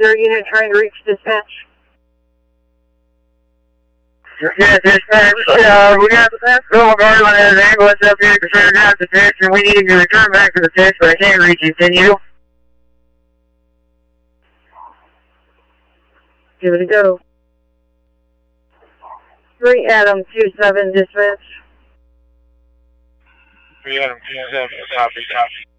there a unit trying to reach dispatch? Yeah, dispatch. We got the Pascal guard on an ambulance up here concerned about the station. We need to return back to the station, but I can't reach you. Can you? Give it a go. 3 Adam 27 dispatch. 3 Adam 27, copy.